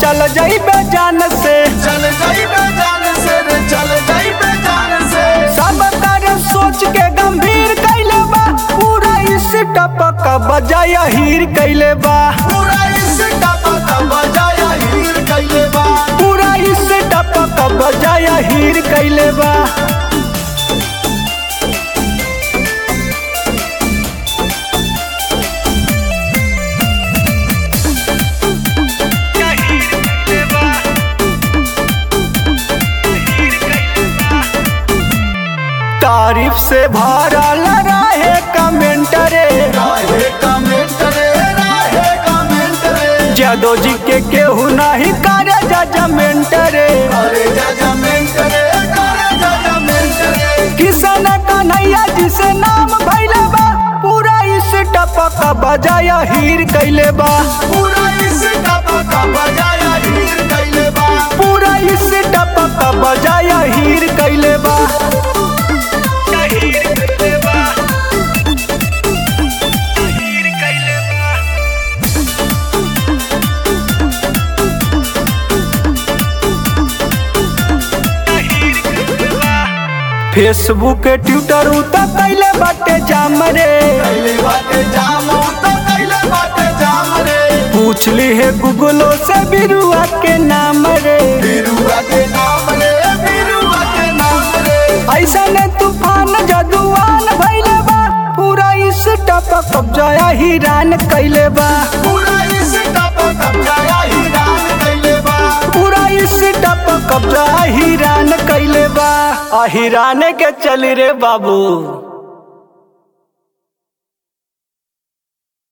चल जाइबे जान से, चल जाइबे जान से रे, चल जाइबे जान से। सब तारे सोच के गंभीर कैले बा, पूरा इस टपक बजाया हीर कैले बा, पूरा इस टपक बजाया हीर कैले बा, पूरा इस टपक बजाया हीर कैले बा। तारीफ से भरल रहे कमेंट रे, राहे कमेंट रे, राहे कमेंट रे। जादो जी के केहू नहीं करे जजमेंट रे, करे जजमेंट रे, करे जजमेंट रे। किशन कन्हैया जिसे नाम भैले बा, पूरा इस टपक बजाया हीर कैले बा, पूरा इस टपक बजाया हीर कैले बा, पूरा इस टपक बजाया हीर कैले बा। फेसबुक ट्विटर उतर कैले बाटे जाम रे, कैले बाटे जाम तो कैले बाटे जाम रे। पूछ ली है गूगलो से बिरुआ के नाम रे, बिरुआ के नाम रे, बिरुआ के नाम रे। ऐसा ने तूफान जदुआन भैले बा, पूरा इस टपक बजाया हीरान कैले बा, पूरा इस टपक बजाया हीरान कैले बा, पूरा इस टपक बजाया हीरान कैले बा। आ हीरान के चल रे बाबू।